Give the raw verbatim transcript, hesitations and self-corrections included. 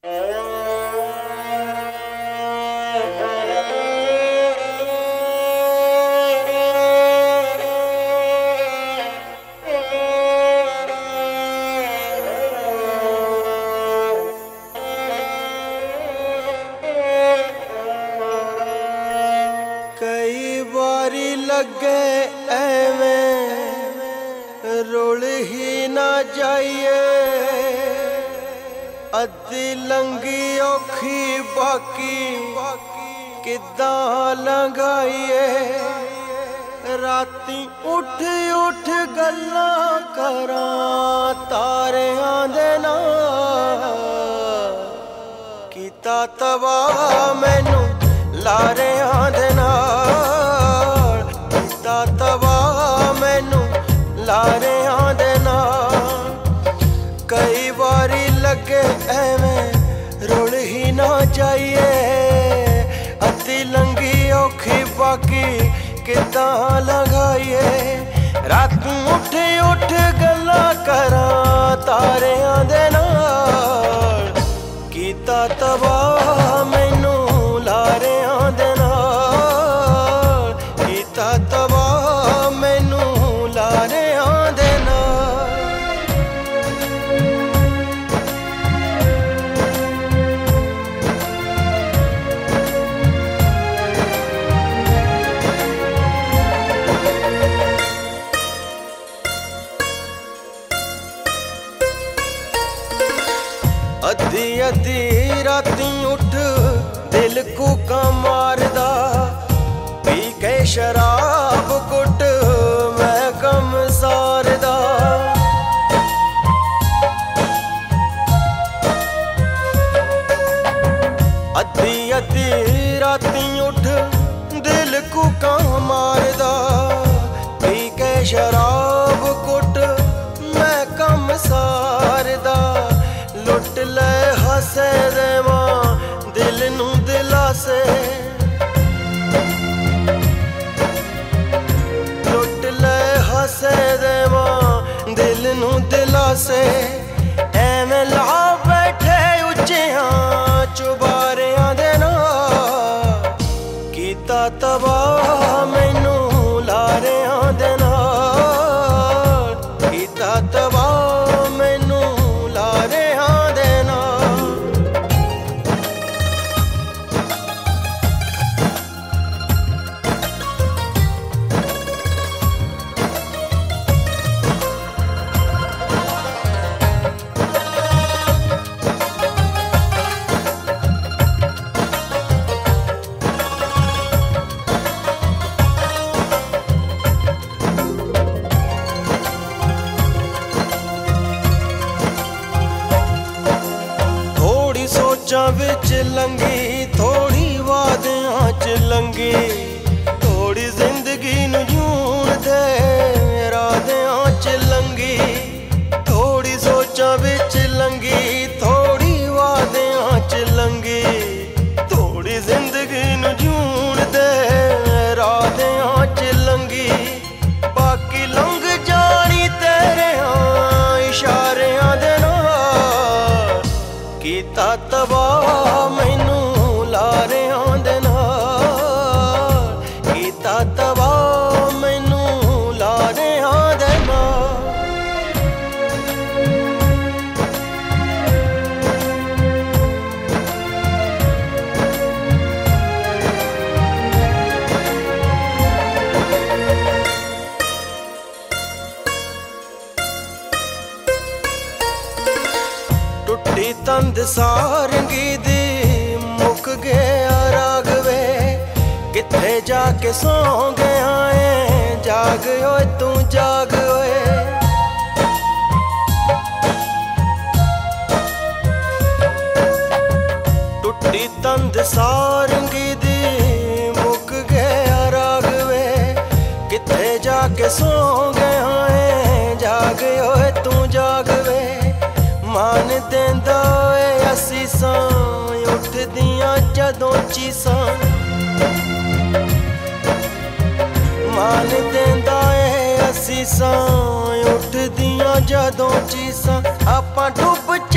कई बारी लगे एवें रुल ही ना जाइए, अद्धी लंगी औखी बाकी किदां लंघाइए। राती उठ उठ गल्लां करां तारियां दे नाल, कीता तबाह मैनू लारियां दे नाल, कीता तबाह मैनू लारियां दे नाल। कई बारी लगे एवें रुल ही ना जाइए, अद्धी लंगी औखी बाकी किदां लंघाइए। रातों उठ उठ गल्लां करां तारियां दे नाल, कीता तबाह मैनू लारियां दे नाल, कीता तबाह मैनू लारियां दे नाल। अद्धी अद्धी राती उठ दिल कूका मारदा, पी के शराब कुट मैं कम सारदा। अद्धी अद्धी राती उठ दिल कूका मारदा, पी के शराब कुट मैं कम सारदा। लुट ले हसे देवां दिल नू दिलासे, लुट ले हसे देवां दिल नू दिलासे। एवें ला बैठे उच्चियां चुबारियां दे नाल, कीता तबाह मैनू लारियां दे नाल, कीता तबाह मैनू लारियां दे नाल। सोचां विच लंगी थोड़ी वादियां च लंगी, थोड़ी जिंदगी नू जूण दे रादियां च लंगी। थोड़ी सोचां विच लंगी थोड़ी वादियां च लंगी, थोड़ी जिंदगी नू जूण दे रादियां च लंगी। बाकी लंघ जानी तेरे इशारियां दे नाल, कीता तबाह मैनू लारियां दे नाल, कीता तबाह मैनू लारियां दे नाल। टुट्टी तंद सारंगी दी मुक गया राग वे, किथे जाके सौ गया है जाग ओए तू जाग ओए। टुट्टी तंद सारंगी दी मुक गया राग वे, किथे जाके सौ गया है जाग ओए तू जाग वे। मान देंदा ए असीसां उठदियां जदों चीसां, मान देंदा ए असीसां उठदियां जदों चीसां। आपां डुब